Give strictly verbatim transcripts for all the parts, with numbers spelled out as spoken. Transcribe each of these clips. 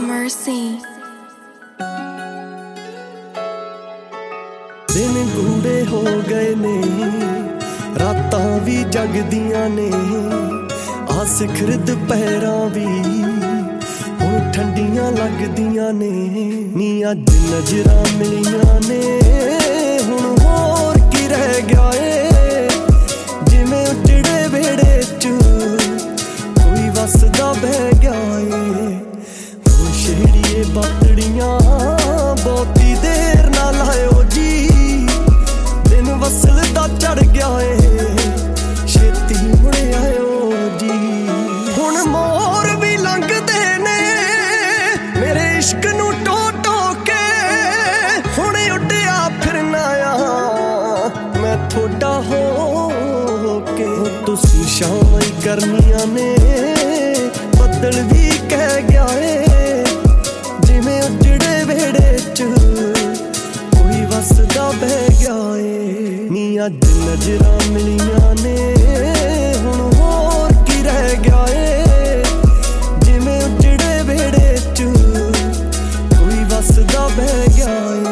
mercy. दिन गूढ़े हो गए ने, रातां भी जगदियां ने, आ सिखर दुपहरां भी हुण ठंडियां लगदियां ने। नी अज नजरां मिलियां ने, हुण होर की रह गया ए, जिवें उजड़े वेड़े च कोई वसदा बह गया ए। हुण छेड़िए बातड़ियां बहुती देर ना लायो जी, दिन वसल दा चढ़ गया ए, छेती मुड़ आयो जी। हुण मोर भी लंघदे ने मेरे इश्क नू टो टो के, हुण उड्डिया फिरना आ मैं थोड़ा हो के। तुसी शामां ही करनियां ने, बदल भी कह गया ए, जिवें उजड़े वेड़े च कोई वसदा बह गया ए। नी अज नजरां मिलियां ने, हुण होर की रह गया ए, जिवें उजड़े वेड़े च कोई वसदा बह गया ए।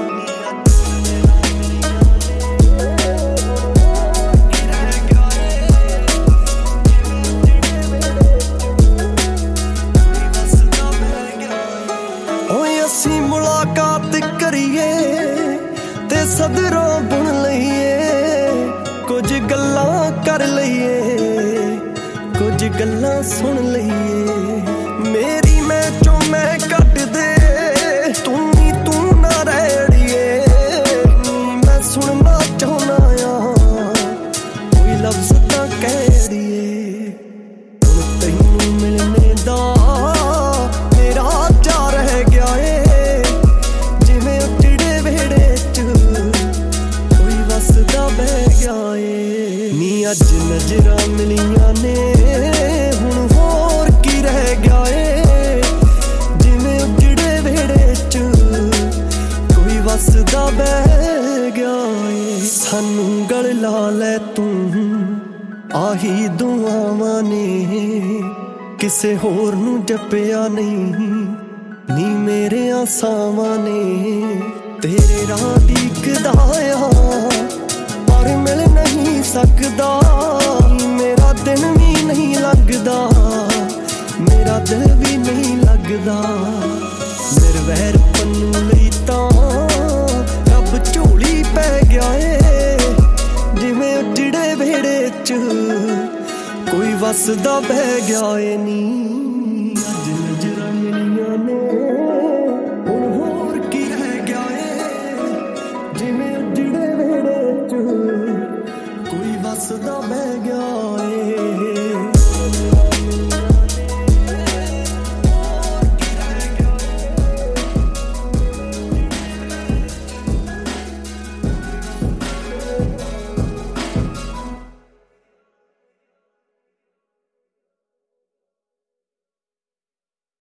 असी मुलाकात करिए ते सदरों बुन लईए, कुछ गल्लां कर लईए, कुछ गल्लां सुन लईए। मेरी मैं चो मैं कट दे, तू ही तू ना रहिए, मैं सुनना चाहना आ कोई लफ्ज़ तां कह दिए। हुण तैनूं मिलने दा मेरा चा रह गया ए, जिवें उजड़े वेड़े च कोई वसदा बह गया ए। नी अज नजरां मिलियां ने, हुण होर की रह गया ए, जिवें उजड़े वेड़े च कोई वसदा बह गया ए। सानू गल ला लै तू आही दुआवां ने, किसे होर नू जप्पिया नहीं नी मेरे आसावां ने। तेरे राह दीखदा आ पर मिल नहीं सकदा, मेरा दिन भी नहीं लगदा, मेरा दिल भी नहीं लगदा। निर्वैर पन्नू लई तां रब झोली पै गया ए, जिवें उजड़े वेड़े च कोई वसदा बह गया ए नी।